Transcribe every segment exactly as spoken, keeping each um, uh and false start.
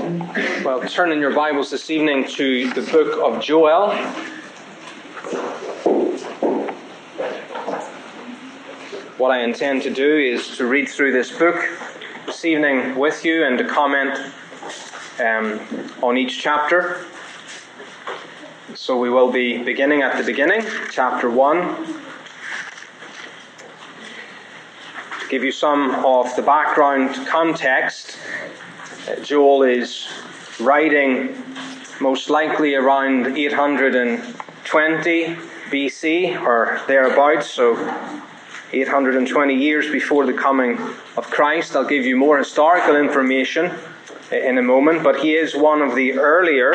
Well, turn in your Bibles this evening to the book of Joel. What I intend to do is to read through this book this evening with you and to comment um, on each chapter. So we will be beginning at the beginning, chapter one. To give you some of the background context, uh, Joel is writing most likely around eight hundred twenty B C or thereabouts, so eight hundred twenty years before the coming of Christ. I'll give you more historical information in a moment, but he is one of the earlier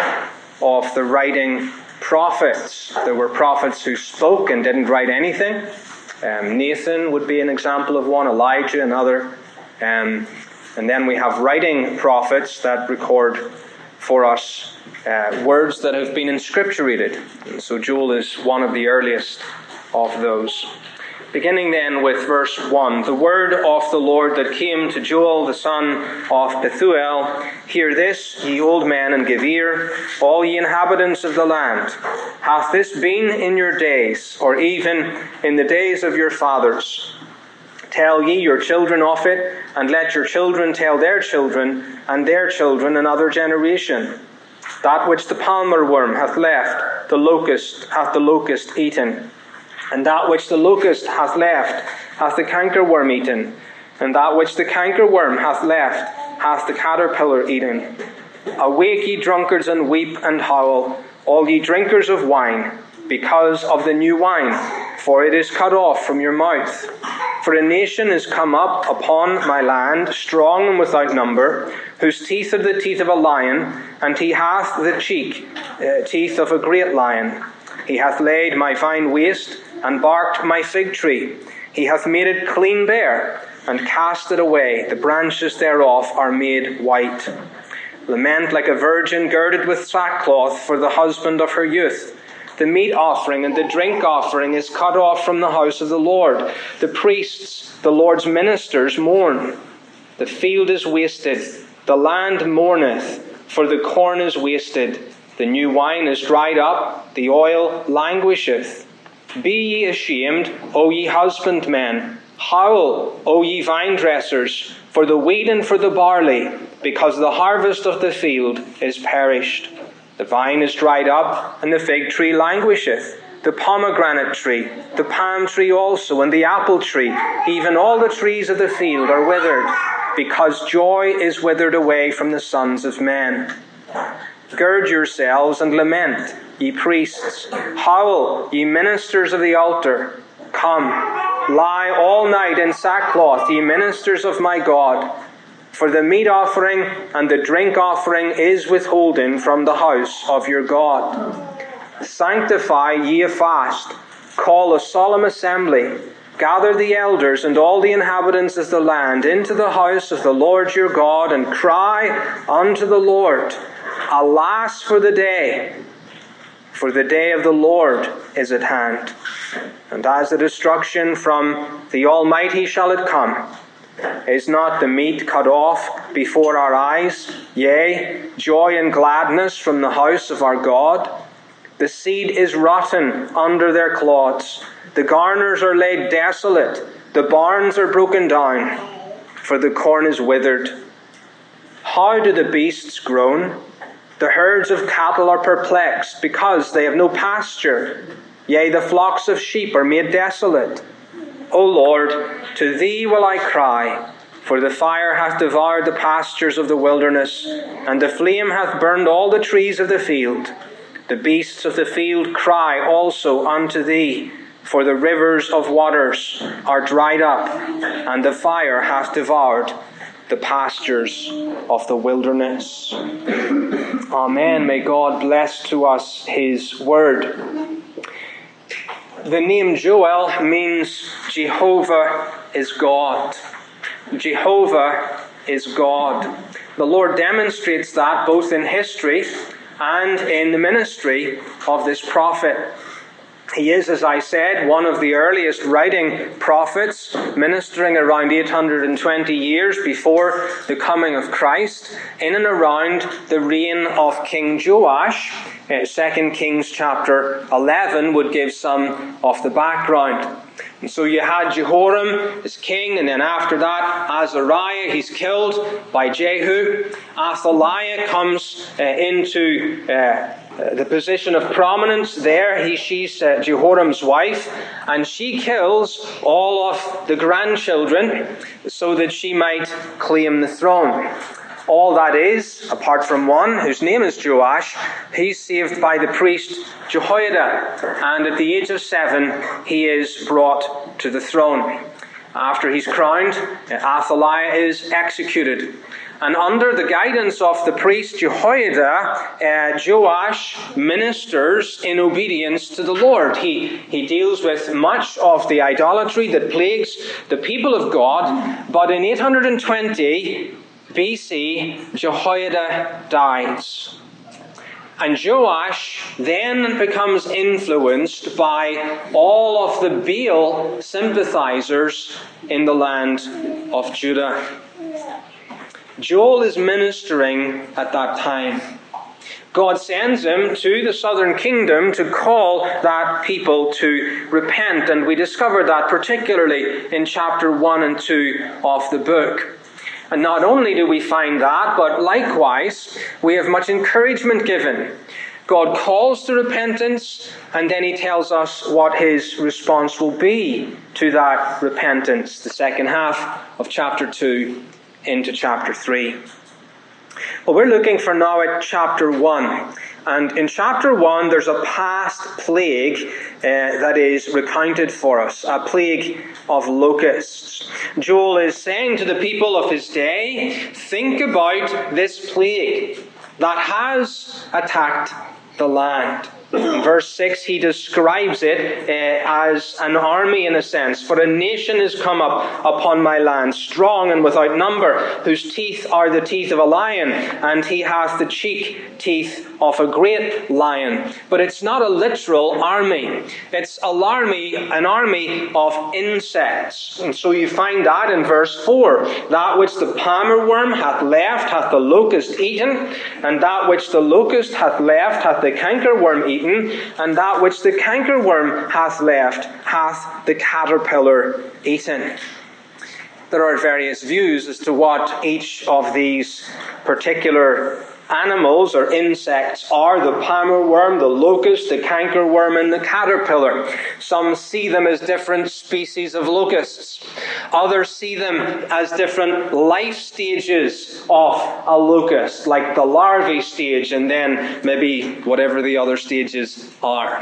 of the writing prophets. There were prophets who spoke and didn't write anything. Um, Nathan would be an example of one, Elijah another. Um, and then we have writing prophets that record for us uh, words that have been inscripturated. And so Joel is one of the earliest of those. Beginning then with verse one, the word of the Lord that came to Joel the son of Pethuel. Hear this, ye old men, and give ear, all ye inhabitants of the land. Hath this been in your days, or even in the days of your fathers? Tell ye your children of it, and let your children tell their children, and their children another generation. That which the palmer worm hath left, the locust hath the locust eaten. And that which the locust hath left, hath the cankerworm eaten. And that which the cankerworm hath left, hath the caterpillar eaten. Awake, ye drunkards, and weep and howl, all ye drinkers of wine, because of the new wine, for it is cut off from your mouth. For a nation is come up upon my land, strong and without number, whose teeth are the teeth of a lion, and he hath the cheek, uh, teeth of a great lion. He hath laid my vine waste, and barked my fig tree. He hath made it clean bare, and cast it away. The branches thereof are made white. Lament like a virgin girded with sackcloth for the husband of her youth. The meat offering and the drink offering is cut off from the house of the Lord. The priests, the Lord's ministers, mourn. The field is wasted. The land mourneth, for the corn is wasted. The new wine is dried up. The oil languisheth. Be ye ashamed, O ye husbandmen. Howl, O ye vine dressers, for the wheat and for the barley, because the harvest of the field is perished. The vine is dried up, and the fig tree languisheth. The pomegranate tree, the palm tree also, and the apple tree, even all the trees of the field are withered, because joy is withered away from the sons of men. Gird yourselves and lament, ye priests. Howl, ye ministers of the altar. Come, lie all night in sackcloth, ye ministers of my God. For the meat offering and the drink offering is withholden from the house of your God. Sanctify ye a fast. Call a solemn assembly. Gather the elders and all the inhabitants of the land into the house of the Lord your God, and cry unto the Lord. Alas for the day, for the day of the Lord is at hand. And as the destruction from the Almighty shall it come. Is not the meat cut off before our eyes? Yea, joy and gladness from the house of our God. The seed is rotten under their clods. The garners are laid desolate. The barns are broken down, for the corn is withered. How do the beasts groan? The herds of cattle are perplexed, because they have no pasture. Yea, the flocks of sheep are made desolate. O Lord, to thee will I cry, for the fire hath devoured the pastures of the wilderness, and the flame hath burned all the trees of the field. The beasts of the field cry also unto thee, for the rivers of waters are dried up, and the fire hath devoured the pastures of the wilderness. Amen. May God bless to us his word. The name Joel means Jehovah is God. Jehovah is God. The Lord demonstrates that both in history and in the ministry of this prophet. He is, as I said, one of the earliest writing prophets, ministering around eight hundred twenty years before the coming of Christ, in and around the reign of King Joash. Uh, Second Kings chapter eleven would give some of the background. And so you had Jehoram as king, and then after that, Azariah, he's killed by Jehu. Athaliah comes uh, into uh, the position of prominence there. He, she's uh, Jehoram's wife, and she kills all of the grandchildren so that she might claim the throne. All that is, apart from one, whose name is Joash, he's saved by the priest Jehoiada, and at the age of seven, he is brought to the throne. After he's crowned, Athaliah is executed. And under the guidance of the priest Jehoiada, uh, Joash ministers in obedience to the Lord. He, he deals with much of the idolatry that plagues the people of God, but in eight hundred twenty B C, Jehoiada dies. And Joash then becomes influenced by all of the Baal sympathizers in the land of Judah. Joel is ministering at that time. God sends him to the southern kingdom to call that people to repent. And we discover that particularly in chapter one and two of the book. And not only do we find that, but likewise, we have much encouragement given. God calls to repentance, and then he tells us what his response will be to that repentance. The second half of chapter two into chapter three. Well, we're looking for now at chapter one. And in chapter one, there's a past plague uh, that is recounted for us, a plague of locusts. Joel is saying to the people of his day, think about this plague that has attacked the land. In verse six, he describes it uh, as an army in a sense. For a nation is come up upon my land, strong and without number, whose teeth are the teeth of a lion, and he hath the cheek teeth of a great lion. But it's not a literal army. It's an army, an army of insects. And so you find that in verse four. That which the palmer worm hath left hath the locust eaten, and that which the locust hath left hath the cankerworm eaten, and that which the cankerworm hath left hath the caterpillar eaten. There are various views as to what each of these particular animals or insects are: the palmer worm, the locust, the cankerworm, and the caterpillar. Some see them as different species of locusts. Others see them as different life stages of a locust, like the larvae stage and then maybe whatever the other stages are.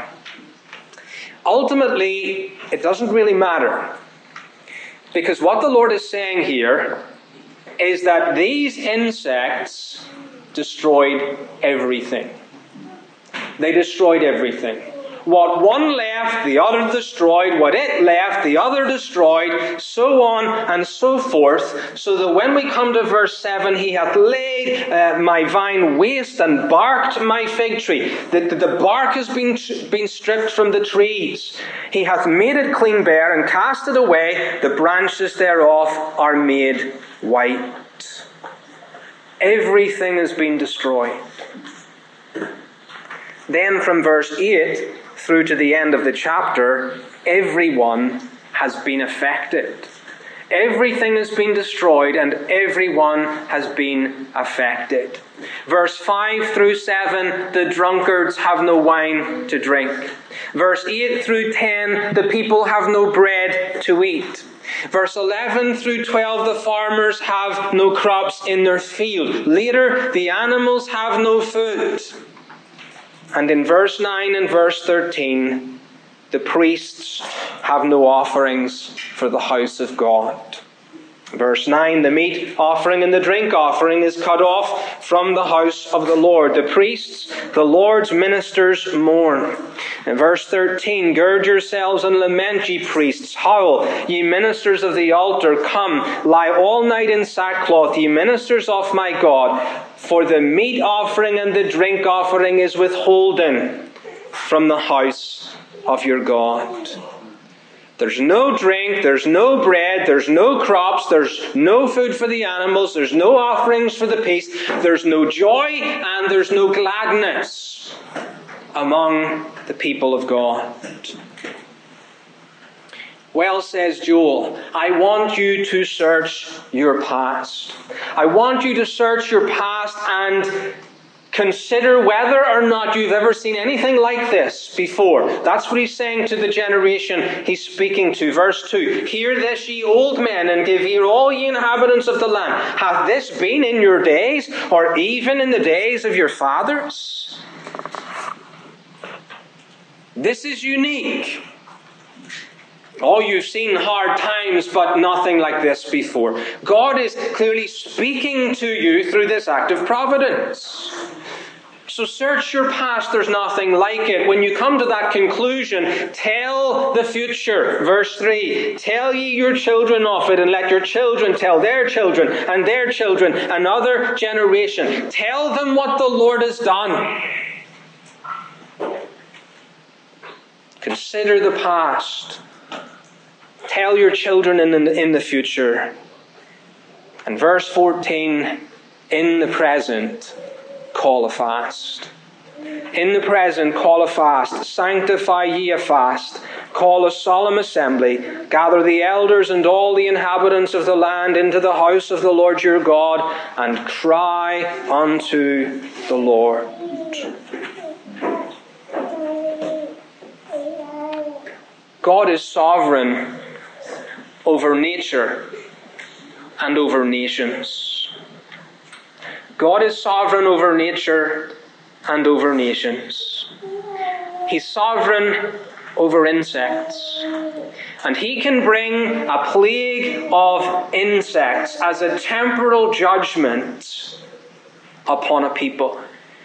Ultimately, it doesn't really matter, because what the Lord is saying here is that these insects destroyed everything. They destroyed everything. What one left, the other destroyed. What it left, the other destroyed. So on and so forth. So that when we come to verse seven, he hath laid uh, my vine waste and barked my fig tree. The, the, the bark has been, been stripped from the trees. He hath made it clean bare and cast it away. The branches thereof are made white. Everything has been destroyed. Then from verse eight through to the end of the chapter, everyone has been affected. Everything has been destroyed and everyone has been affected. Verse five through seven, the drunkards have no wine to drink. Verse eight through ten, the people have no bread to eat. Verse eleven through twelve, the farmers have no crops in their field. Later, the animals have no food. And in verse nine and verse thirteen, the priests have no offerings for the house of God. Verse nine, the meat offering and the drink offering is cut off from the house of the Lord. The priests, the Lord's ministers, mourn. In verse thirteen, gird yourselves and lament, ye priests. Howl, ye ministers of the altar. Come, lie all night in sackcloth, ye ministers of my God. For the meat offering and the drink offering is withholden from the house of your God. There's no drink, there's no bread, there's no crops, there's no food for the animals, there's no offerings for the peace, there's no joy, and there's no gladness among the people of God. Well, says Joel, I want you to search your past. I want you to search your past and consider whether or not you've ever seen anything like this before. That's what he's saying to the generation he's speaking to. Verse two, hear this, ye old men, and give ear all ye inhabitants of the land. Hath this been in your days, or even in the days of your fathers? This is unique. Oh, you've seen hard times, but nothing like this before. God is clearly speaking to you through this act of providence. So search your past, there's nothing like it. When you come to that conclusion, tell the future. Verse three, tell ye your children of it, and let your children tell their children, and their children, another generation. Tell them what the Lord has done. Consider the past. Tell your children in the, in the future. And verse fourteen, in the present, call a fast. In the present, call a fast. Sanctify ye a fast. Call a solemn assembly. Gather the elders and all the inhabitants of the land into the house of the Lord your God, and cry unto the Lord. God is sovereign over nature and over nations. God is sovereign over nature and over nations. He's sovereign over insects. And he can bring a plague of insects as a temporal judgment upon a people.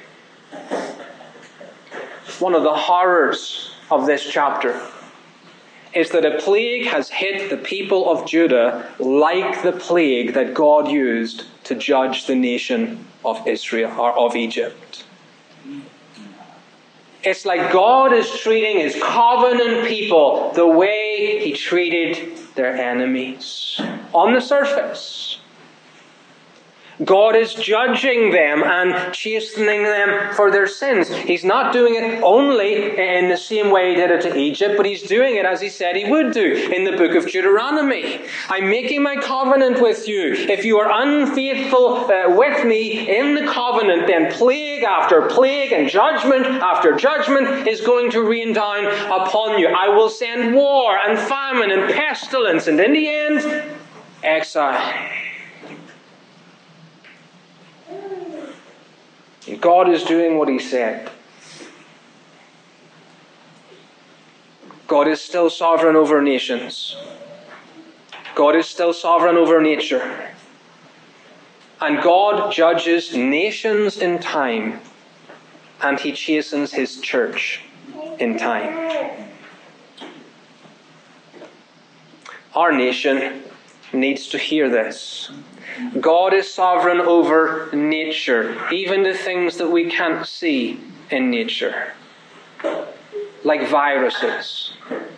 One of the horrors of this chapter is that a plague has hit the people of Judah like the plague that God used to judge the nation of Israel or of Egypt. It's like God is treating his covenant people the way he treated their enemies. On the surface, God is judging them and chastening them for their sins. He's not doing it only in the same way he did it to Egypt, but he's doing it as he said he would do in the book of Deuteronomy. I'm making my covenant with you. If you are unfaithful uh, with me in the covenant, then plague after plague and judgment after judgment is going to rain down upon you. I will send war and famine and pestilence, and in the end, exile. God is doing what he said. God is still sovereign over nations. God is still sovereign over nature. And God judges nations in time, and he chastens his church in time. Our nation needs to hear this. God is sovereign over nature, even the things that we can't see in nature, like viruses.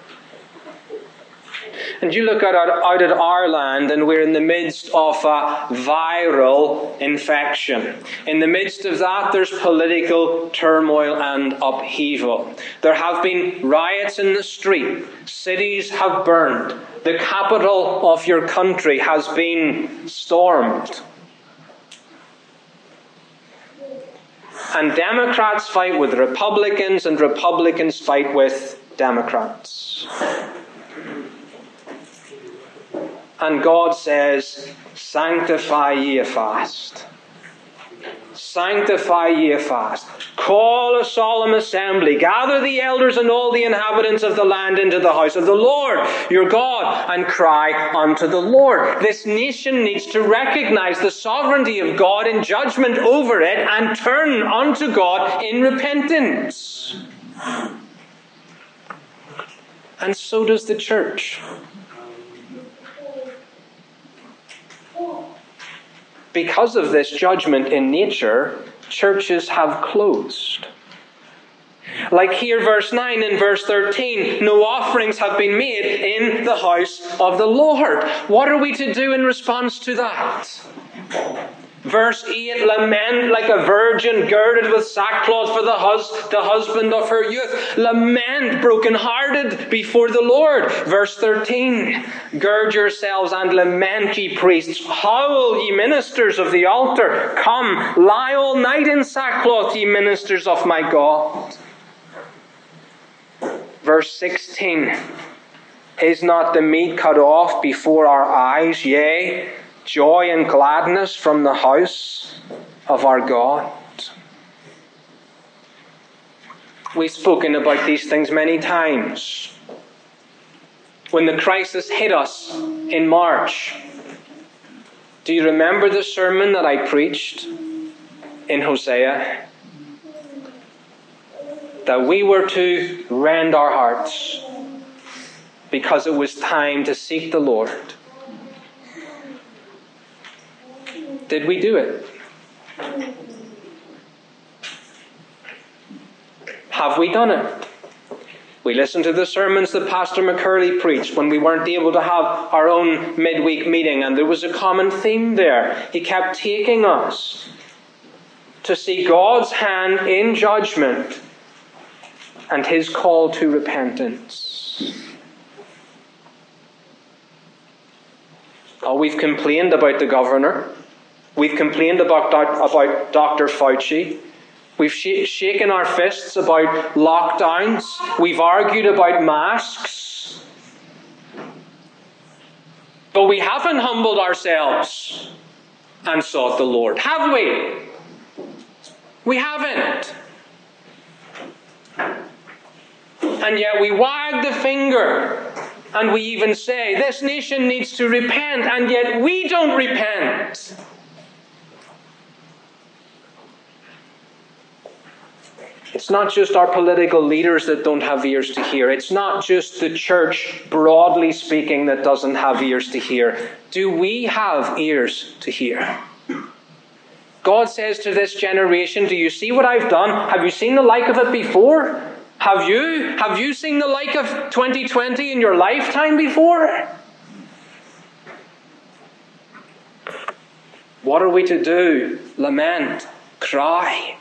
And you look out, out at our land, and we're in the midst of a viral infection. In the midst of that, there's political turmoil and upheaval. There have been riots in the street. Cities have burned. The capital of your country has been stormed. And Democrats fight with Republicans, and Republicans fight with Democrats. And God says, sanctify ye a fast. Sanctify ye a fast. Call a solemn assembly. Gather the elders and all the inhabitants of the land into the house of the Lord your God, and cry unto the Lord. This nation needs to recognize the sovereignty of God in judgment over it and turn unto God in repentance. And so does the church. Because of this judgment in nature, churches have closed. Like here, verse nine and verse thirteen, no offerings have been made in the house of the Lord. What are we to do in response to that? Verse eight, lament like a virgin girded with sackcloth for the, hus- the husband of her youth. Lament brokenhearted before the Lord. Verse thirteen, gird yourselves and lament, ye priests. Howl, ye ministers of the altar. Come, lie all night in sackcloth, ye ministers of my God. Verse sixteen, is not the meat cut off before our eyes, yea, joy and gladness from the house of our God? We've spoken about these things many times. When the crisis hit us in March, do you remember the sermon that I preached in Hosea? That we were to rend our hearts because it was time to seek the Lord. Did we do it? Have we done it? We listened to the sermons that Pastor McCurley preached when we weren't able to have our own midweek meeting, and there was a common theme there. He kept taking us to see God's hand in judgment and his call to repentance. Oh, we've complained about the governor. We've complained about, about Doctor Fauci. We've sh- shaken our fists about lockdowns. We've argued about masks. But we haven't humbled ourselves and sought the Lord, have we? We haven't. And yet we wag the finger and we even say, this nation needs to repent, and yet we don't repent. It's not just our political leaders that don't have ears to hear. It's not just the church, broadly speaking, that doesn't have ears to hear. Do we have ears to hear? God says to this generation, do you see what I've done? Have you seen the like of it before? Have you? Have you seen the like of twenty twenty in your lifetime before? What are we to do? Lament, cry.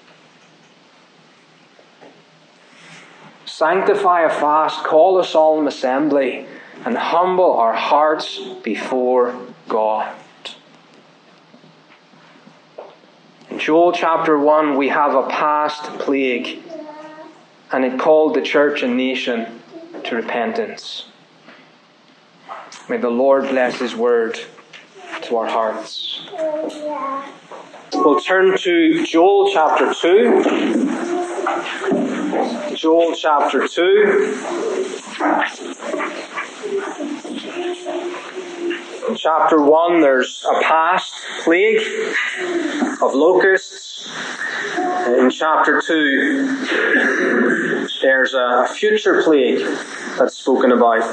Sanctify a fast, call a solemn assembly, and humble our hearts before God. In Joel chapter one, we have a past plague, and it called the church and nation to repentance. May the Lord bless his word to our hearts. We'll turn to Joel chapter two. Joel chapter two. In chapter one, there's a past plague of locusts. In chapter two, there's a future plague that's spoken about.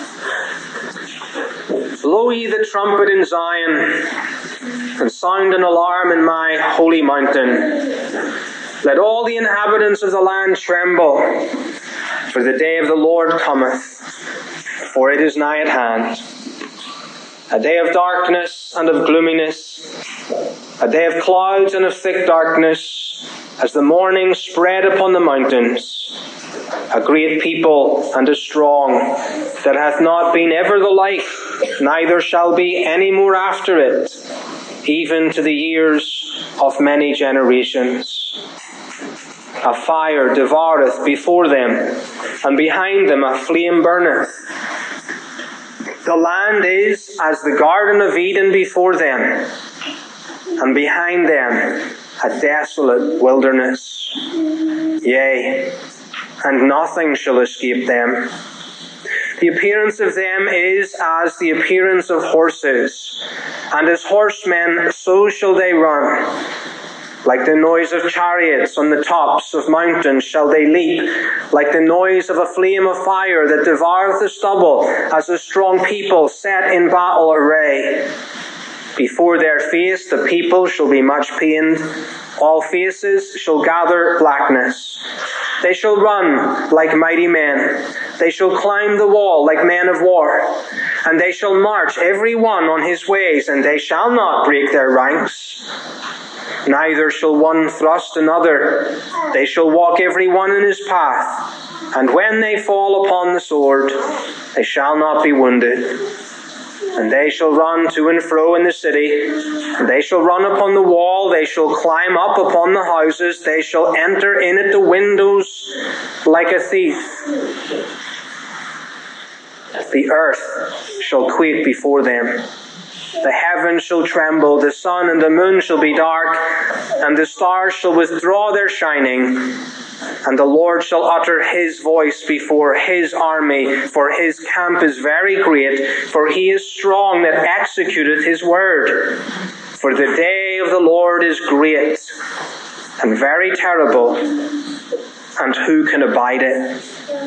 Blow ye the trumpet in Zion, and sound an alarm in my holy mountain. Let all the inhabitants of the land tremble, for the day of the Lord cometh, for it is nigh at hand. A day of darkness and of gloominess, a day of clouds and of thick darkness, as the morning spread upon the mountains. A great people and a strong, that hath not been ever the like, neither shall be any more after it, even to the years of many generations. A fire devoureth before them, and behind them a flame burneth. The land is as the Garden of Eden before them, and behind them a desolate wilderness. Yea, and nothing shall escape them. The appearance of them is as the appearance of horses, and as horsemen so shall they run. Like the noise of chariots on the tops of mountains shall they leap, like the noise of a flame of fire that devoureth the stubble, as a strong people set in battle array. Before their face the people shall be much pained, all faces shall gather blackness. They shall run like mighty men. They shall climb the wall like men of war. And they shall march every one on his ways, and they shall not break their ranks. Neither shall one thrust another. They shall walk every one in his path. And when they fall upon the sword, they shall not be wounded. And they shall run to and fro in the city. And they shall run upon the wall. They shall climb up upon the houses. They shall enter in at the windows like a thief. The earth shall quake before them. The heavens shall tremble, the sun and the moon shall be dark, and the stars shall withdraw their shining. And the Lord shall utter his voice before his army, for his camp is very great, for he is strong that executeth his word. For the day of the Lord is great and very terrible, and who can abide it?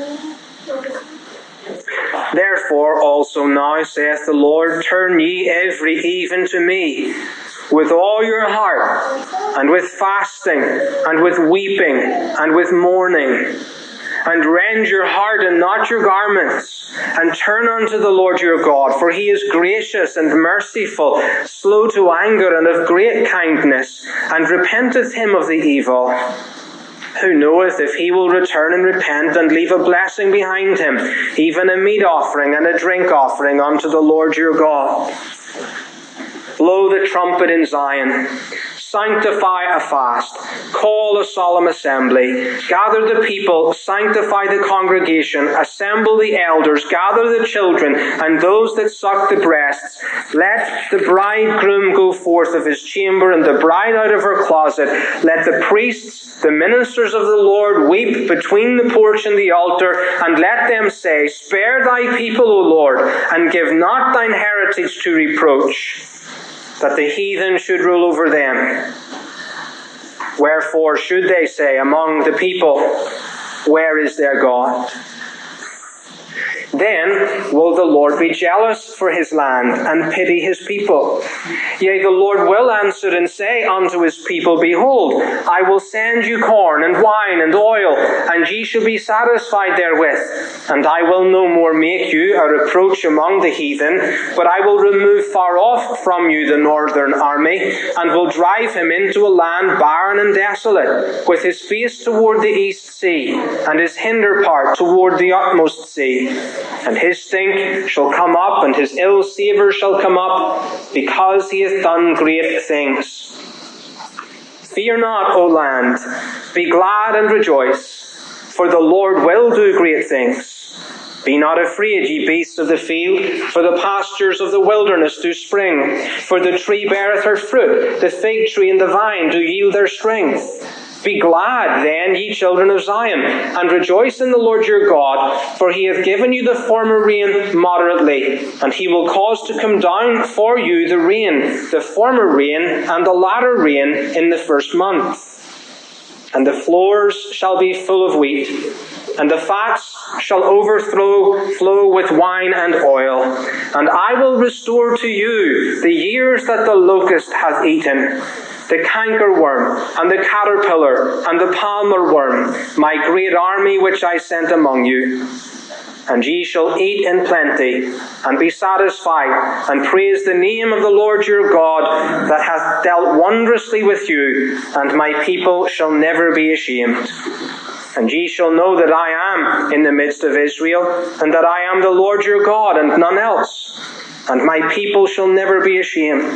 Therefore also now, saith the Lord, turn ye every even to me, with all your heart, and with fasting, and with weeping, and with mourning. And rend your heart and not your garments, and turn unto the Lord your God, for he is gracious and merciful, slow to anger, and of great kindness, and repenteth him of the evil. Who knoweth if he will return and repent and leave a blessing behind him, even a meat offering and a drink offering unto the Lord your God? Blow the trumpet in Zion. Sanctify a fast. Call a solemn assembly. Gather the people. Sanctify the congregation. Assemble the elders. Gather the children and those that suck the breasts. Let the bridegroom go forth of his chamber and the bride out of her closet. Let the priests, the ministers of the Lord, weep between the porch and the altar, and let them say, Spare thy people, O Lord, and give not thine heritage to reproach, that the heathen should rule over them. Wherefore should they say among the people, Where is their God? Then will the Lord be jealous for his land and pity his people. Yea, the Lord will answer and say unto his people, Behold, I will send you corn and wine and oil, and ye shall be satisfied therewith. And I will no more make you a reproach among the heathen, but I will remove far off from you the northern army, and will drive him into a land barren and desolate, with his face toward the east sea, and his hinder part toward the utmost sea. And his stink shall come up, and his ill savour shall come up, because he hath done great things. Fear not, O land, be glad and rejoice, for the Lord will do great things. Be not afraid, ye beasts of the field, for the pastures of the wilderness do spring. For the tree beareth her fruit, the fig tree and the vine do yield their strength. Be glad then, ye children of Zion, and rejoice in the Lord your God, for he hath given you the former rain moderately, and he will cause to come down for you the rain, the former rain, and the latter rain in the first month. And the floors shall be full of wheat, and the fats shall overflow flow with wine and oil. And I will restore to you the years that the locust hath eaten, the cankerworm, and the caterpillar, and the palmer worm, my great army which I sent among you. And ye shall eat in plenty, and be satisfied, and praise the name of the Lord your God, that hath dealt wondrously with you, and my people shall never be ashamed. And ye shall know that I am in the midst of Israel, and that I am the Lord your God, and none else. And my people shall never be ashamed.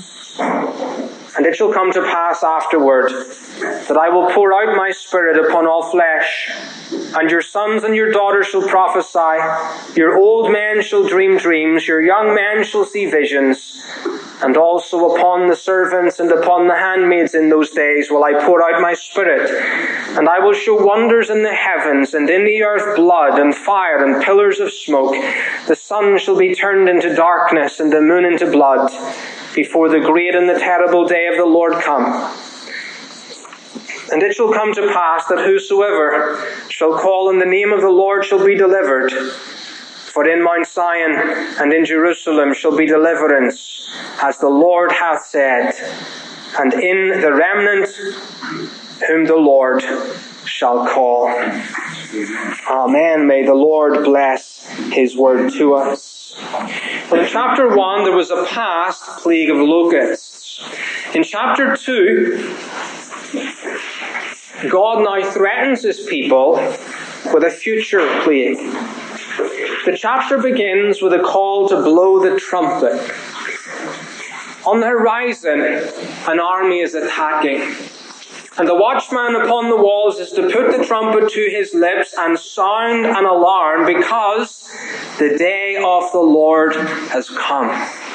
And it shall come to pass afterward that I will pour out my Spirit upon all flesh, and your sons and your daughters shall prophesy, your old men shall dream dreams, your young men shall see visions, and also upon the servants and upon the handmaids in those days will I pour out my Spirit, and I will show wonders in the heavens, and in the earth blood and fire and pillars of smoke. The sun shall be turned into darkness, and the moon into blood, before the great and the terrible day of the Lord come. And it shall come to pass that whosoever shall call on the name of the Lord shall be delivered. For in Mount Zion and in Jerusalem shall be deliverance, as the Lord hath said, and in the remnant whom the Lord shall call. Amen. May the Lord bless his word to us. Well, in chapter one, there was a past plague of locusts. In chapter two, God now threatens his people with a future plague. The chapter begins with a call to blow the trumpet. On the horizon, an army is attacking. And the watchman upon the walls is to put the trumpet to his lips and sound an alarm, because the day of the Lord has come.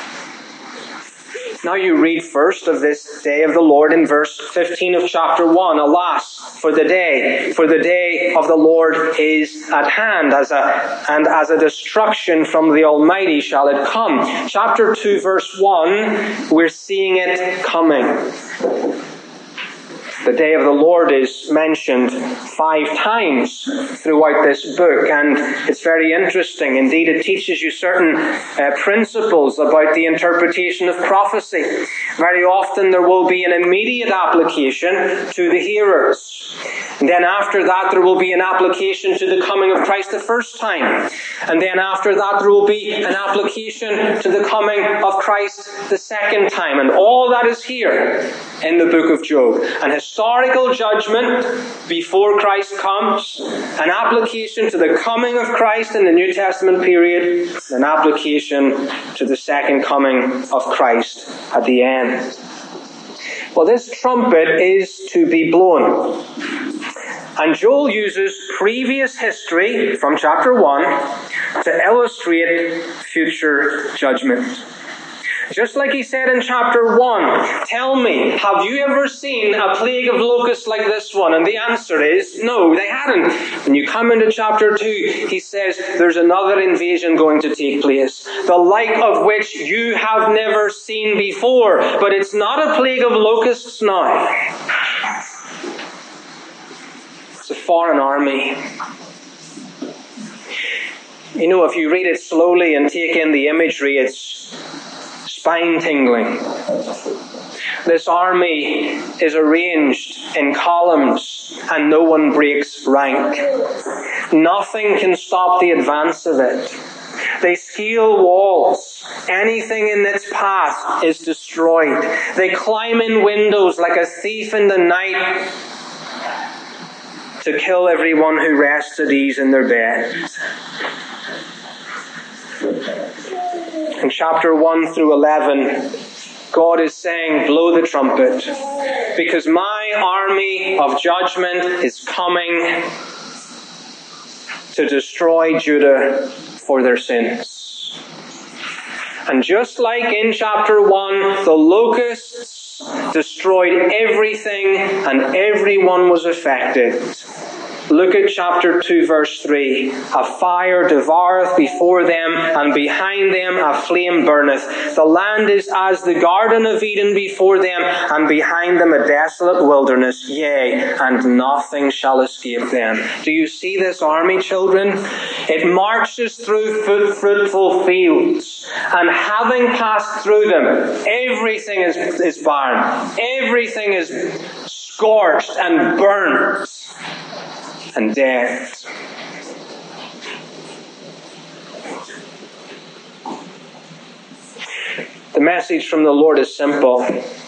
Now you read first of this day of the Lord in verse fifteen of chapter one. Alas, for the day, for the day of the Lord is at hand, as a, and as a destruction from the Almighty shall it come. Chapter two, verse one, we're seeing it coming. The day of the Lord is mentioned five times throughout this book, and it's very interesting. Indeed, it teaches you certain uh, principles about the interpretation of prophecy. Very often there will be an immediate application to the hearers. And then after that there will be an application to the coming of Christ the first time. And then after that there will be an application to the coming of Christ the second time. And all that is here in the book of Job. An historical judgment before Christ comes, an application to the coming of Christ in the New Testament period, an application to the second coming of Christ at the end. Well, this trumpet is to be blown. And Joel uses previous history from chapter one to illustrate future judgment. Just like he said in chapter one, tell me, have you ever seen a plague of locusts like this one? And the answer is, no, they hadn't. When you come into chapter two, he says there's another invasion going to take place, the like of which you have never seen before. But it's not a plague of locusts now. It's a foreign army. You know, if you read it slowly and take in the imagery, it's spine-tingling. This army is arranged in columns and no one breaks rank. Nothing can stop the advance of it. They scale walls. Anything in its path is destroyed. They climb in windows like a thief in the night to kill everyone who rests at ease in their beds. In chapter one through eleven, God is saying, blow the trumpet, because my army of judgment is coming to destroy Judah for their sins. And just like in chapter one, the locusts destroyed everything and everyone was affected. Look at chapter two, verse three. A fire devoureth before them, and behind them a flame burneth. The land is as the Garden of Eden before them, and behind them a desolate wilderness. Yea, and nothing shall escape them. Do you see this army, children? It marches through fruitful fields, and having passed through them, everything is, is barren. Everything is scorched and burnt and dead. The message from the Lord is simple.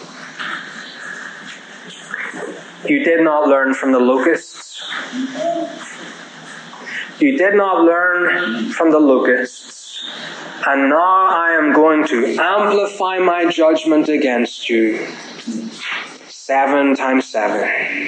You did not learn from the locusts. You did not learn from the locusts. And now I am going to amplify my judgment against you. Seven times seven.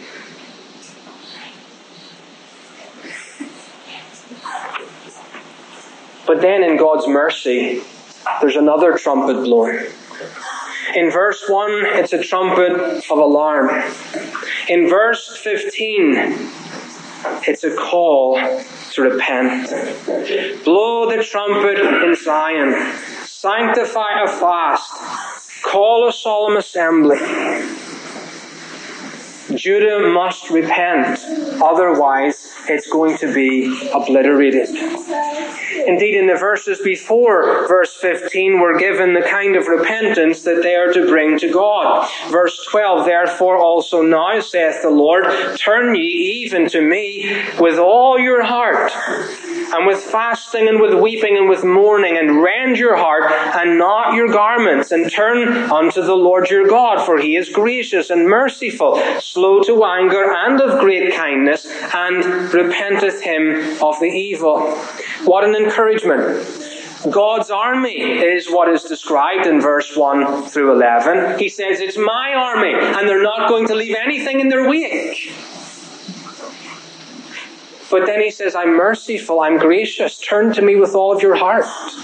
But then in God's mercy, there's another trumpet blowing. In verse one, it's a trumpet of alarm. In verse fifteen, it's a call to repent. Blow the trumpet in Zion. Sanctify a fast. Call a solemn assembly. Judah must repent, otherwise it's going to be obliterated. Indeed, in the verses before verse fifteen, we're given the kind of repentance that they are to bring to God. Verse twelve, therefore also now, saith the Lord, turn ye even to me with all your heart, and with fasting and with weeping and with mourning, and rend your heart and not your garments, and turn unto the Lord your God, for he is gracious and merciful, slow to anger and of great kindness, and repenteth him of the evil. What an encouragement. God's army is what is described in verse one through eleven. He says, it's my army, and they're not going to leave anything in their wake. But then he says, I'm merciful, I'm gracious, turn to me with all of your heart,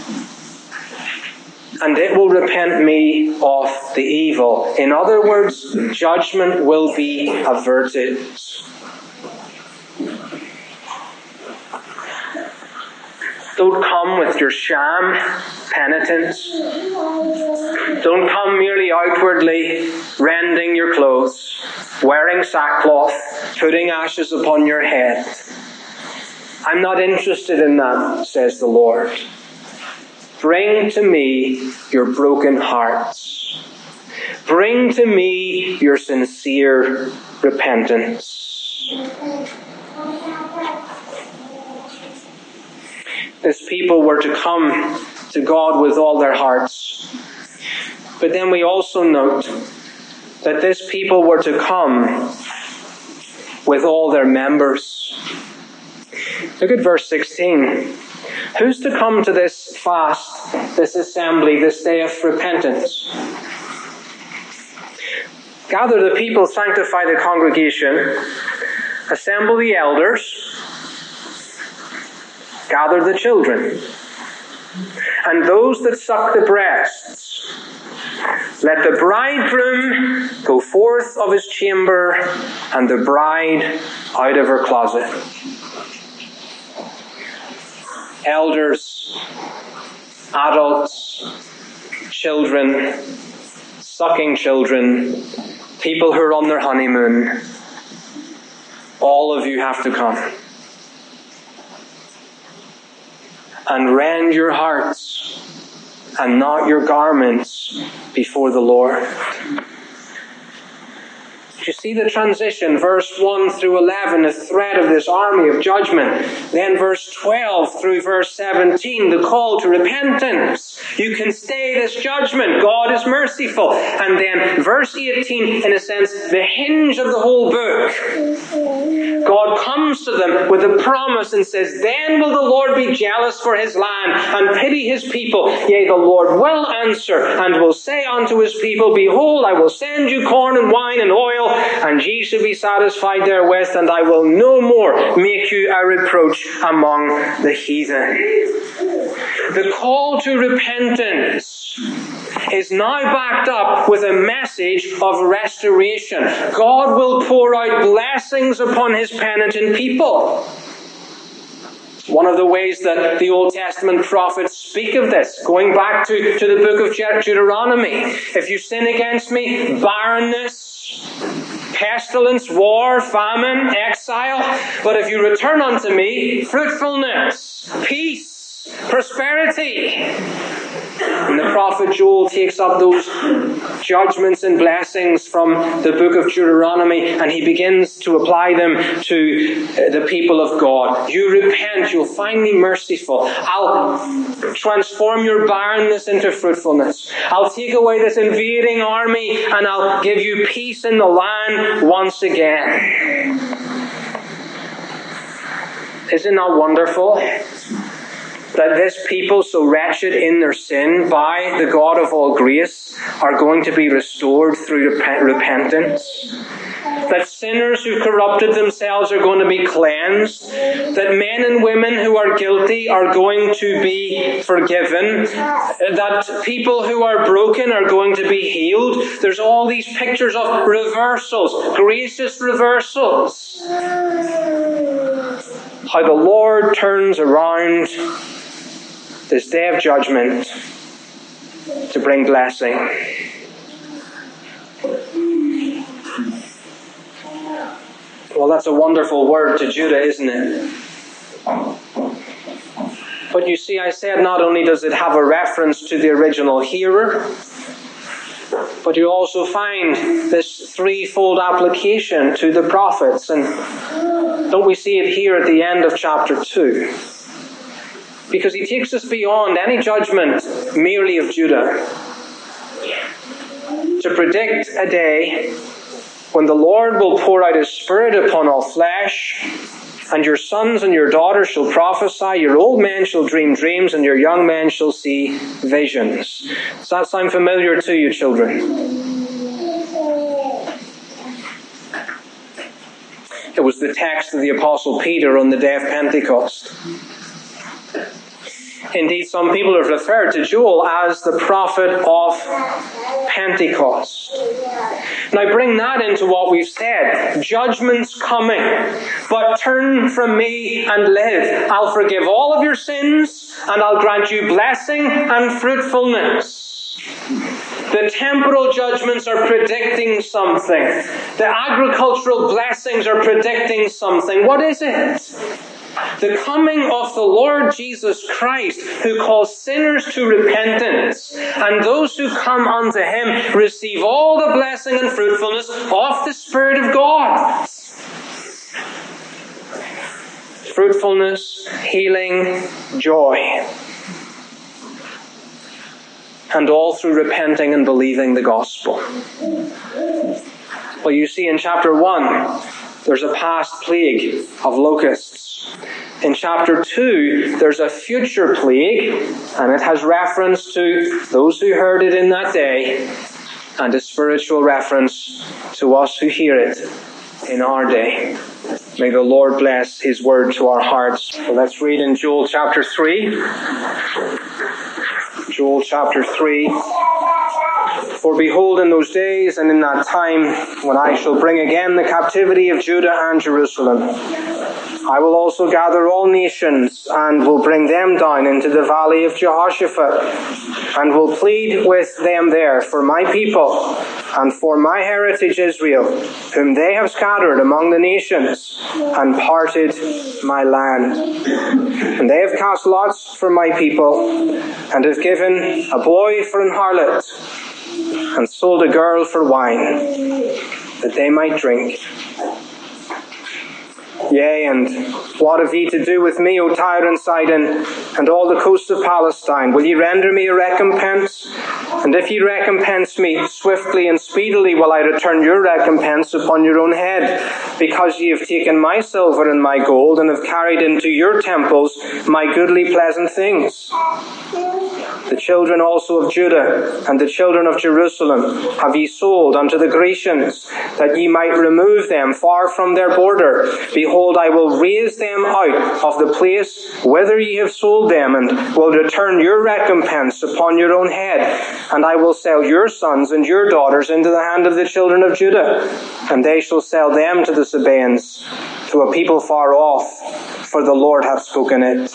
and it will repent me of the evil. In other words, judgment will be averted. Don't come with your sham penitence. Don't come merely outwardly rending your clothes, wearing sackcloth, putting ashes upon your head. I'm not interested in that, says the Lord. Bring to me your broken hearts. Bring to me your sincere repentance. This people were to come to God with all their hearts. But then we also note that this people were to come with all their members. Look at verse sixteen. Who's to come to this fast, this assembly, this day of repentance? Gather the people, sanctify the congregation, assemble the elders, gather the children, and those that suck the breasts. Let the bridegroom go forth of his chamber, and the bride out of her closet. Elders, adults, children, sucking children, people who are on their honeymoon, all of you have to come. And rend your hearts and not your garments before the Lord. You see the transition, verse one through eleven, the threat of this army of judgment. Then verse twelve through verse seventeen, the call to repentance. You can stay this judgment. God is merciful. And then verse eighteen, in a sense, the hinge of the whole book. God comes to them with a promise and says, then will the Lord be jealous for his land and pity his people. Yea, the Lord will answer and will say unto his people, behold, I will send you corn and wine and oil, and ye shall be satisfied therewith, and I will no more make you a reproach among the heathen. The call to repentance is now backed up with a message of restoration. God will pour out blessings upon his penitent people. One of the ways that the Old Testament prophets speak of this, going back to, to the book of Deuteronomy. If you sin against me, barrenness, pestilence, war, famine, exile. But if you return unto me, fruitfulness, peace, prosperity. And the prophet Joel takes up those judgments and blessings from the book of Deuteronomy, and he begins to apply them to the people of God. You repent, you'll find me merciful. I'll transform your barrenness into fruitfulness. I'll take away this invading army, and I'll give you peace in the land once again. Isn't that wonderful? That this people, so wretched in their sin, by the God of all grace, are going to be restored through rep- repentance. That sinners who corrupted themselves are going to be cleansed. That men and women who are guilty are going to be forgiven. That people who are broken are going to be healed. There's all these pictures of reversals, gracious reversals. How the Lord turns around this day of judgment to bring blessing. Well, that's a wonderful word to Judah, isn't it? But you see, I said not only does it have a reference to the original hearer, but you also find this threefold application to the prophets. And don't we see it here at the end of chapter two? Because he takes us beyond any judgment merely of Judah to predict a day when the Lord will pour out his Spirit upon all flesh, and your sons and your daughters shall prophesy, your old men shall dream dreams, and your young men shall see visions. Does that sound familiar to you, children? It was the text of the Apostle Peter on the day of Pentecost. Indeed, some people have referred to Joel as the prophet of Pentecost. Now bring that into what we've said. Judgment's coming, but turn from me and live. I'll forgive all of your sins, and I'll grant you blessing and fruitfulness. The temporal judgments are predicting something. The agricultural blessings are predicting something. What is it? The coming of the Lord Jesus Christ, who calls sinners to repentance, and those who come unto him receive all the blessing and fruitfulness of the Spirit of God. Fruitfulness, healing, joy. And all through repenting and believing the gospel. Well, you see in chapter one, there's a past plague of locusts. In chapter two, there's a future plague, and it has reference to those who heard it in that day, and a spiritual reference to us who hear it in our day. May the Lord bless his word to our hearts. So let's read in Joel chapter three. Joel chapter three. For behold, in those days and in that time, when I shall bring again the captivity of Judah and Jerusalem, I will also gather all nations, and will bring them down into the valley of Jehoshaphat, and will plead with them there for my people, and for my heritage Israel, whom they have scattered among the nations, and parted my land. And they have cast lots for my people, and have given a boy for an harlot, and sold a girl for wine, that they might drink. Yea, and what have ye to do with me, O Tyre and Sidon, and all the coast of Palestine? Will ye render me a recompense? And if ye recompense me, swiftly and speedily will I return your recompense upon your own head, because ye have taken my silver and my gold, and have carried into your temples my goodly pleasant things. The children also of Judah and the children of Jerusalem have ye sold unto the Grecians, that ye might remove them far from their border. Behold, I will raise them out of the place whither ye have sold them, and will return your recompense upon your own head. And I will sell your sons and your daughters into the hand of the children of Judah, and they shall sell them to the Sabaeans, to a people far off, for the Lord hath spoken it.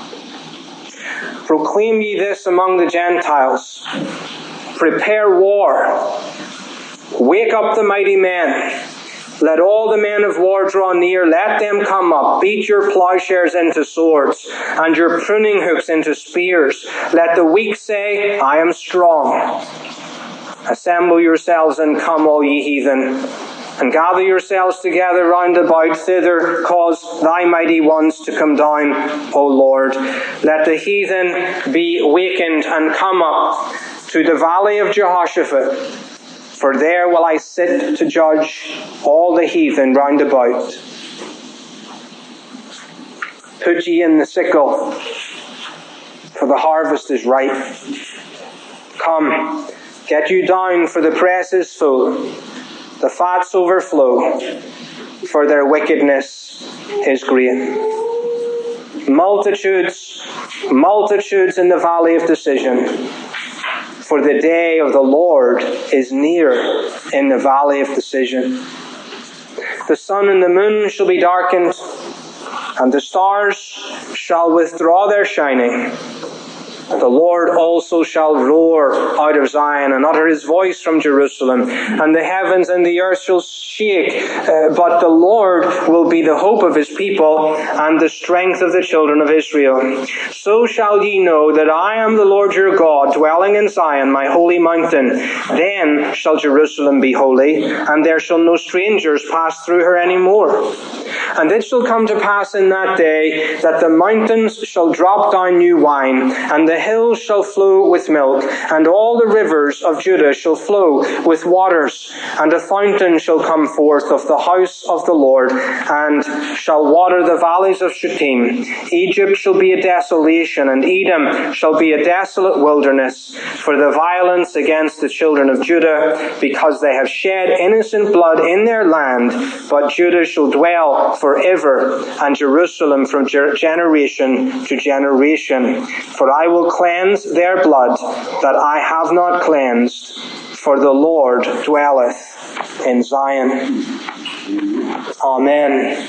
Proclaim ye this among the Gentiles. Prepare war. Wake up the mighty men. Let all the men of war draw near. Let them come up. Beat your plowshares into swords, and your pruning hooks into spears. Let the weak say, I am strong. Assemble yourselves and come, all ye heathen, and gather yourselves together round about. Thither cause thy mighty ones to come down, O Lord. Let the heathen be wakened and come up to the valley of Jehoshaphat. For there will I sit to judge all the heathen round about. Put ye in the sickle, for the harvest is ripe. Come, get you down, for the press is full. The fats overflow, for their wickedness is great. Multitudes, multitudes in the valley of decision. For the day of the Lord is near in the valley of decision. The sun and the moon shall be darkened, and the stars shall withdraw their shining, The Lord also shall roar out of Zion and utter his voice from Jerusalem, and the heavens and the earth shall shake, uh, but the Lord will be the hope of his people and the strength of the children of Israel. So shall ye know that I am the Lord your God, dwelling in Zion, my holy mountain. Then shall Jerusalem be holy, and there shall no strangers pass through her any more. And it shall come to pass in that day that the mountains shall drop down new wine, and the hills shall flow with milk, and all the rivers of Judah shall flow with waters, and a fountain shall come forth of the house of the Lord, and shall water the valleys of Shittim. Egypt shall be a desolation, and Edom shall be a desolate wilderness, for the violence against the children of Judah, because they have shed innocent blood in their land. But Judah shall dwell forever, and Jerusalem from generation to generation. For I will cleanse their blood that I have not cleansed, for the Lord dwelleth in Zion. Amen.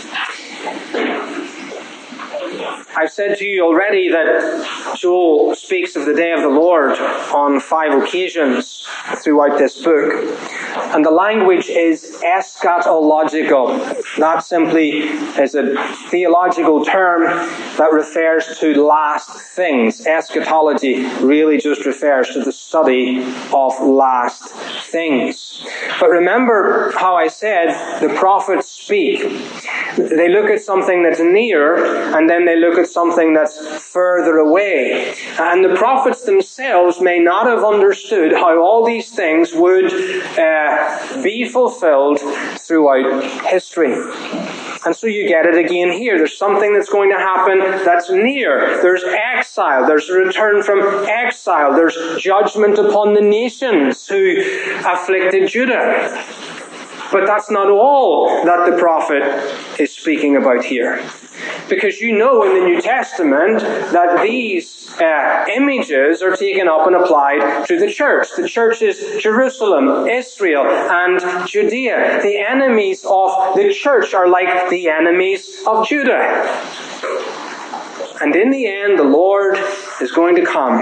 I've said to you already that Joel speaks of the day of the Lord on five occasions throughout this book. And the language is eschatological. That simply is a theological term that refers to last things. Eschatology really just refers to the study of last things. But remember how I said the prophets speak. They look at something that's near, and then they look at something that's further away. And the prophets themselves may not have understood how all these things would uh, be fulfilled throughout history. And so you get it again here. There's something that's going to happen that's near. There's exile. There's a return from exile. There's judgment upon the nations who afflicted Judah. But that's not all that the prophet is speaking about here. Because you know in the New Testament that these uh, images are taken up and applied to the church. The church is Jerusalem, Israel, and Judea. The enemies of the church are like the enemies of Judah. And in the end, the Lord is going to come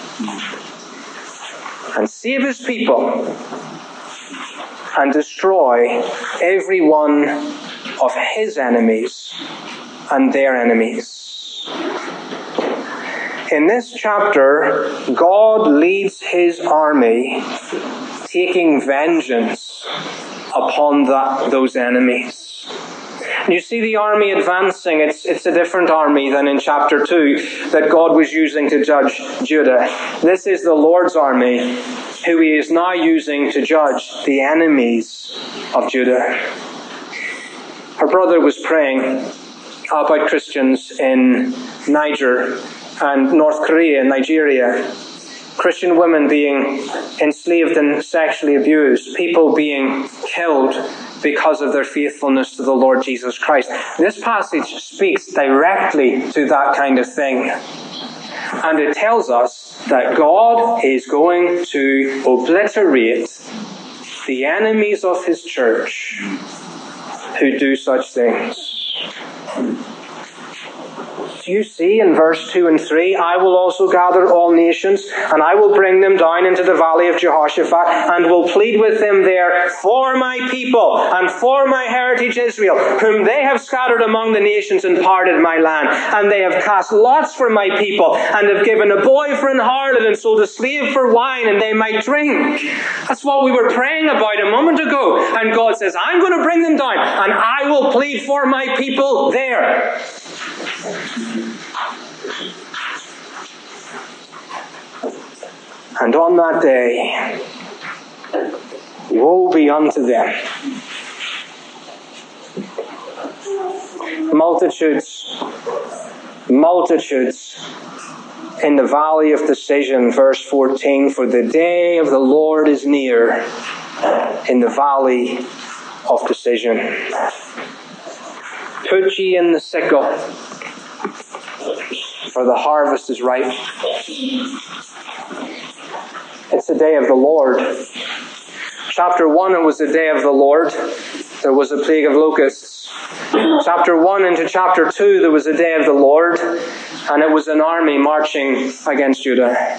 and save his people and destroy every one of his enemies and their enemies. In this chapter, God leads his army taking vengeance upon that, those enemies. You see the army advancing. It's, it's a different army than in chapter two that God was using to judge Judah. This is the Lord's army, who he is now using to judge the enemies of Judah. Her brother was praying about Christians in Niger and North Korea and Nigeria. Christian women being enslaved and sexually abused. People being killed because of their faithfulness to the Lord Jesus Christ. This passage speaks directly to that kind of thing. And it tells us that God is going to obliterate the enemies of his church who do such things. Do you see in verse two and three, I will also gather all nations, and I will bring them down into the valley of Jehoshaphat, and will plead with them there for my people, and for my heritage Israel, whom they have scattered among the nations and parted my land. And they have cast lots for my people, and have given a boy for an harlot, and sold a slave for wine, and they might drink. That's what we were praying about a moment ago. And God says, I'm going to bring them down, and I will plead for my people there. And on that day, woe be unto them. Multitudes, multitudes in the valley of decision, verse fourteen, for the day of the Lord is near in the valley of decision. Put ye in the sickle, for the harvest is ripe. It's the day of the Lord. Chapter one, it was the day of the Lord. There was a plague of locusts. Chapter one into chapter two, there was a day of the Lord. and it was an army marching against Judah.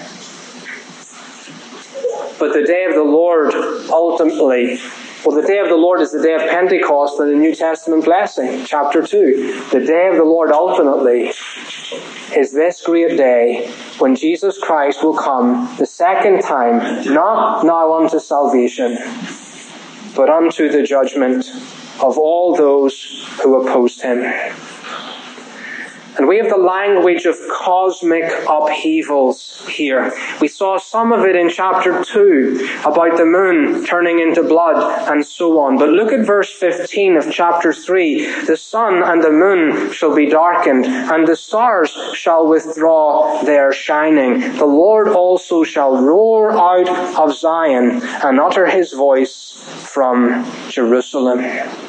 But the day of the Lord ultimately, well, the day of the Lord is the day of Pentecost and the New Testament blessing, chapter two. The day of the Lord ultimately is this great day when Jesus Christ will come the second time, not now unto salvation, but unto the judgment of all those who opposed him. And we have the language of cosmic upheavals here. We saw some of it in chapter two about the moon turning into blood and so on. But look at verse fifteen of chapter three. The sun and the moon shall be darkened, and the stars shall withdraw their shining. The Lord also shall roar out of Zion and utter his voice from Jerusalem.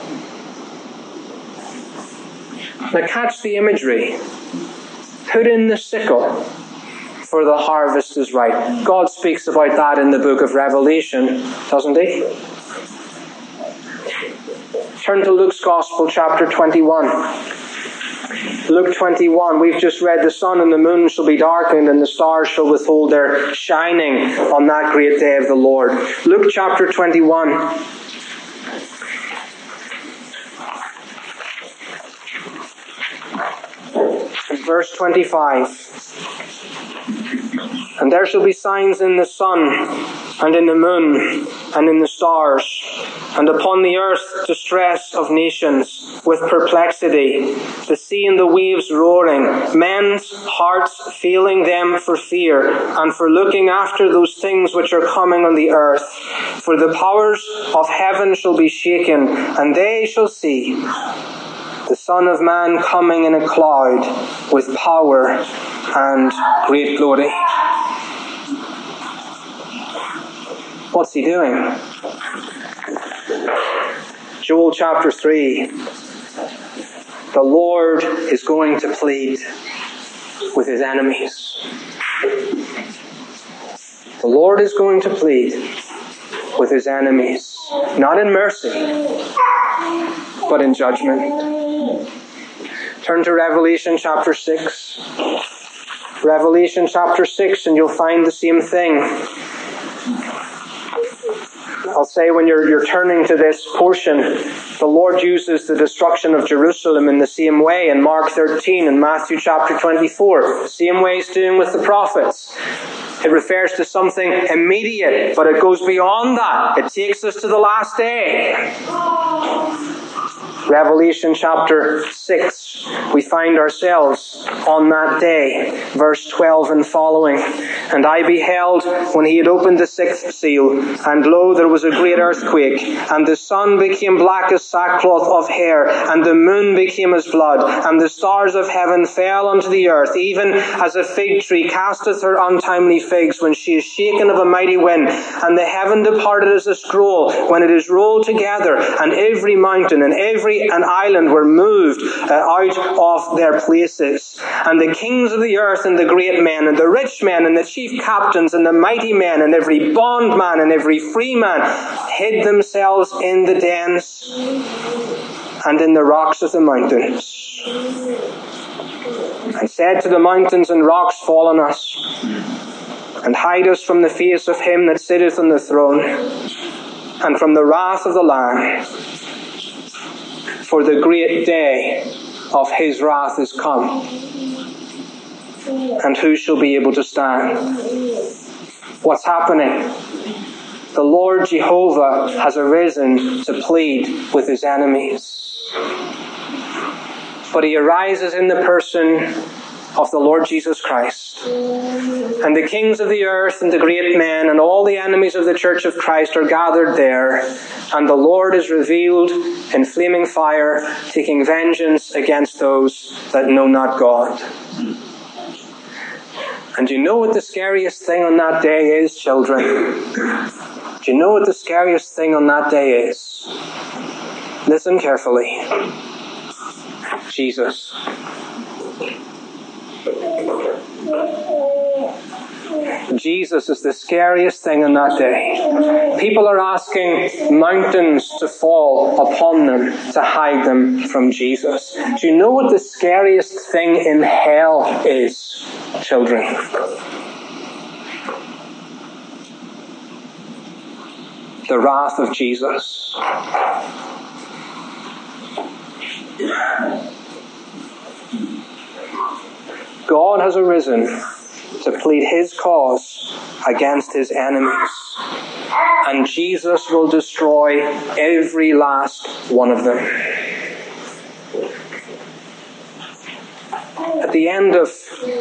Now catch the imagery. Put in the sickle, for the harvest is ripe. God speaks about that in the book of Revelation, doesn't he? Turn to Luke's Gospel, chapter twenty-one. Luke twenty-one, we've just read, the sun and the moon shall be darkened, and the stars shall withhold their shining on that great day of the Lord. Luke chapter twenty-one. Verse twenty-five. And there shall be signs in the sun, and in the moon, and in the stars, and upon the earth distress of nations, with perplexity, the sea and the waves roaring, men's hearts failing them for fear, and for looking after those things which are coming on the earth. For the powers of heaven shall be shaken, and they shall see the Son of Man coming in a cloud with power and great glory. What's he doing? Joel chapter three. The Lord is going to plead with his enemies. The Lord is going to plead with his enemies, not in mercy, but in judgment. Turn to Revelation chapter six. Revelation chapter six, and you'll find the same thing. I'll say when you're, you're turning to this portion, the Lord uses the destruction of Jerusalem in the same way in Mark thirteen and Matthew chapter twenty-four. The same way he's doing with the prophets. It refers to something immediate, but it goes beyond that. It takes us to the last day. Revelation chapter six, we find ourselves on that day, verse twelve and following. And I beheld when he had opened the sixth seal, and lo, there was a great earthquake, and the sun became black as sackcloth of hair, and the moon became as blood, and the stars of heaven fell unto the earth, even as a fig tree casteth her untimely figs when she is shaken of a mighty wind. And the heaven departed as a scroll when it is rolled together, and every mountain and every an island were moved uh, out of their places. And the kings of the earth and the great men and the rich men and the chief captains and the mighty men and every bondman and every free man hid themselves in the dens and in the rocks of the mountains, and said to the mountains and rocks, fall on us, and hide us from the face of him that sitteth on the throne, and from the wrath of the Lamb. For the great day of his wrath is come, and who shall be able to stand? What's happening? The Lord Jehovah has arisen to plead with his enemies. But he arises in the person of the Lord Jesus Christ. And the kings of the earth and the great men and all the enemies of the church of Christ are gathered there. And the Lord is revealed in flaming fire, taking vengeance against those that know not God. And do you know what the scariest thing on that day is, children? Do you know what the scariest thing on that day is? Listen carefully. Jesus. Jesus is the scariest thing on that day. People are asking mountains to fall upon them to hide them from Jesus. Do you know what the scariest thing in hell is, children? The wrath of Jesus. God has arisen to plead his cause against his enemies. And Jesus will destroy every last one of them. At the end of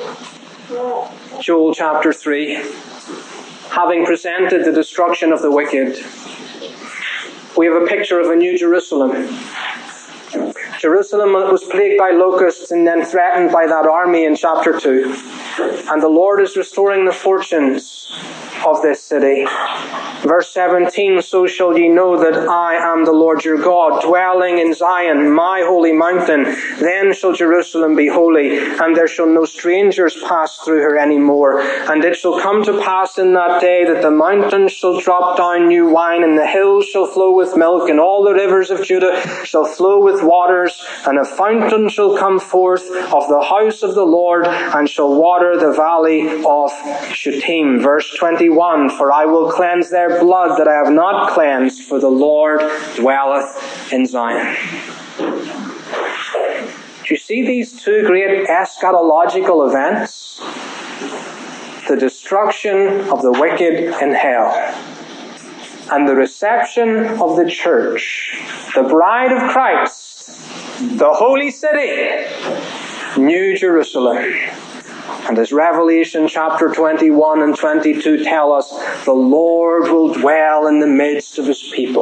Joel chapter three, having presented the destruction of the wicked, we have a picture of a new Jerusalem. Jerusalem was plagued by locusts and then threatened by that army in chapter two. And the Lord is restoring the fortunes of this city. Verse seventeen, so shall ye know that I am the Lord your God, dwelling in Zion, my holy mountain. Then shall Jerusalem be holy, and there shall no strangers pass through her any more. And it shall come to pass in that day that the mountains shall drop down new wine, and the hills shall flow with milk, and all the rivers of Judah shall flow with waters, and a fountain shall come forth of the house of the Lord, and shall water the valley of Shittim. Verse twenty-one, for I will cleanse their blood that I have not cleansed, for the Lord dwelleth in Zion. Do you see these two great eschatological events? The destruction of the wicked in hell, and the reception of the church, the bride of Christ, the holy city, New Jerusalem. And as Revelation chapter twenty-one and twenty-two tell us, the Lord will dwell in the midst of his people.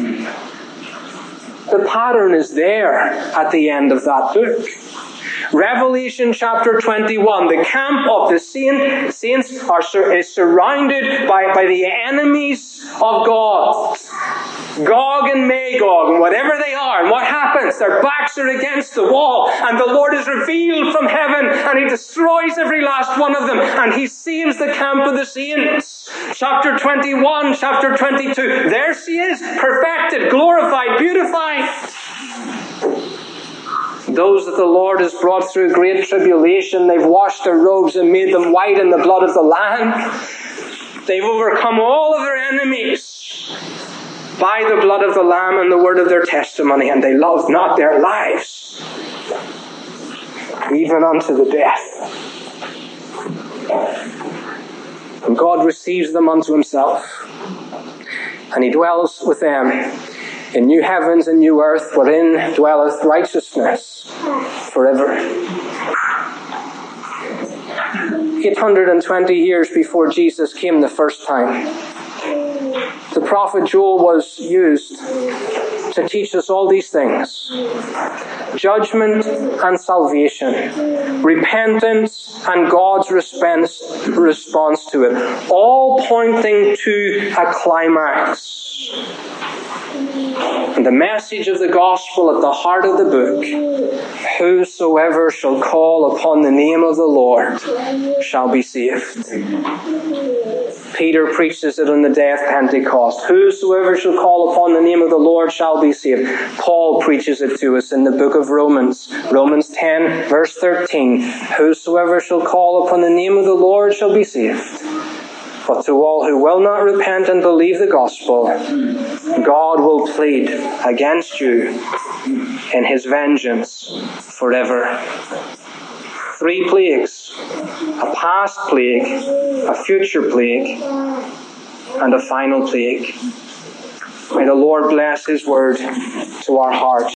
The pattern is there at the end of that book. Revelation chapter twenty-one, the camp of the saints are sur- is surrounded by, by the enemies of God. Gog and Magog, and whatever they are, and what happens? Their backs are against the wall, and the Lord is revealed from heaven, and he destroys every last one of them, and he saves the camp of the saints. Chapter twenty-one, chapter twenty-two, there she is, perfected, glorified, beautified. Those that the Lord has brought through great tribulation, they've washed their robes and made them white in the blood of the Lamb. They've overcome all of their enemies by the blood of the Lamb and the word of their testimony, and they loved not their lives, even unto the death. And God receives them unto himself, and he dwells with them in new heavens and new earth, wherein dwelleth righteousness forever. eight hundred twenty years before Jesus came the first time, the prophet Joel was used to teach us all these things. Judgment and salvation, repentance and God's response, response to it, all pointing to a climax. And the message of the gospel at the heart of the book, whosoever shall call upon the name of the Lord shall be saved. Peter preaches it on the day of Pentecost. Whosoever shall call upon the name of the Lord shall be saved. Paul preaches it to us in the book of Romans. Romans ten, verse thirteen. Whosoever shall call upon the name of the Lord shall be saved. But to all who will not repent and believe the gospel, God will plead against you in his vengeance forever. Three plagues: a past plague, a future plague, and a final plague. May the Lord bless his word to our hearts.